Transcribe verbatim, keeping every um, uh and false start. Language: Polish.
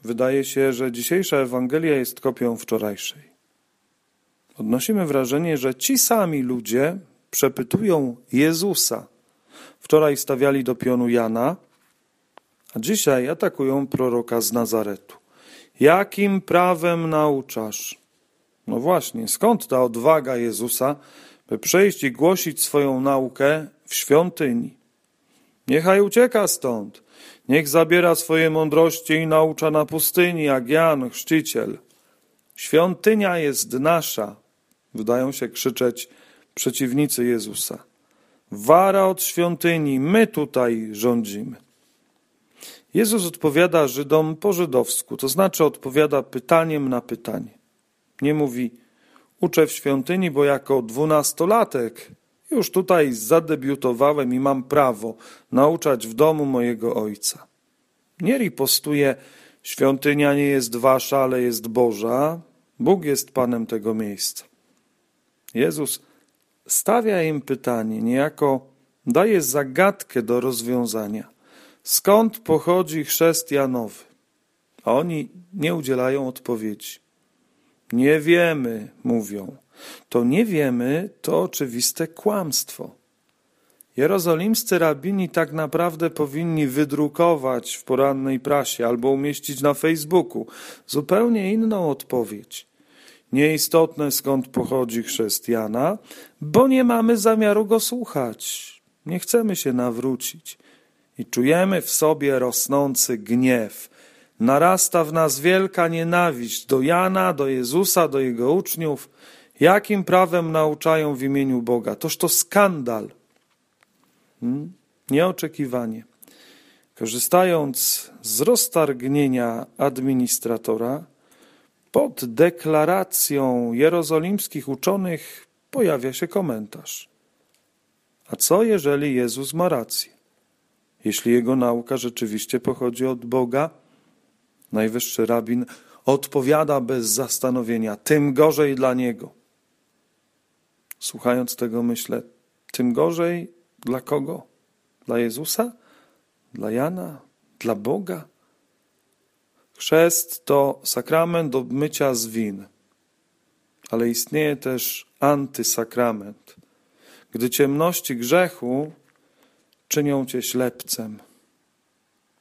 Wydaje się, że dzisiejsza Ewangelia jest kopią wczorajszej. Odnosimy wrażenie, że ci sami ludzie przepytują Jezusa. Wczoraj stawiali do pionu Jana, a dzisiaj atakują proroka z Nazaretu. Jakim prawem nauczasz? No właśnie, skąd ta odwaga Jezusa, by przejść i głosić swoją naukę w świątyni? Niechaj ucieka stąd. Niech zabiera swoje mądrości i naucza na pustyni, jak Jan Chrzciciel. Świątynia jest nasza, wydają się krzyczeć przeciwnicy Jezusa. Wara od świątyni, my tutaj rządzimy. Jezus odpowiada Żydom po żydowsku, to znaczy odpowiada pytaniem na pytanie. Nie mówi, uczę w świątyni, bo jako dwunastolatek już tutaj zadebiutowałem i mam prawo nauczać w domu mojego ojca. Nie ripostuje, świątynia nie jest wasza, ale jest Boża. Bóg jest Panem tego miejsca. Jezus stawia im pytanie, niejako daje zagadkę do rozwiązania. Skąd pochodzi chrzest Janowy? A oni nie udzielają odpowiedzi. Nie wiemy, mówią. To nie wiemy, to oczywiste kłamstwo. Jerozolimscy rabini tak naprawdę powinni wydrukować w porannej prasie albo umieścić na Facebooku zupełnie inną odpowiedź. Nieistotne, skąd pochodzi chrzest Jana, bo nie mamy zamiaru go słuchać. Nie chcemy się nawrócić i czujemy w sobie rosnący gniew. Narasta w nas wielka nienawiść do Jana, do Jezusa, do Jego uczniów. Jakim prawem nauczają w imieniu Boga? Toż to skandal. Hmm? Nieoczekiwanie. Korzystając z roztargnienia administratora, pod deklaracją jerozolimskich uczonych pojawia się komentarz. A co jeżeli Jezus ma rację? Jeśli jego nauka rzeczywiście pochodzi od Boga, najwyższy rabin odpowiada bez zastanowienia, tym gorzej dla niego. Słuchając tego myślę, tym gorzej dla kogo? Dla Jezusa? Dla Jana? Dla Boga? Chrzest to sakrament obmycia z win, ale istnieje też antysakrament, gdy ciemności grzechu czynią cię ślepcem.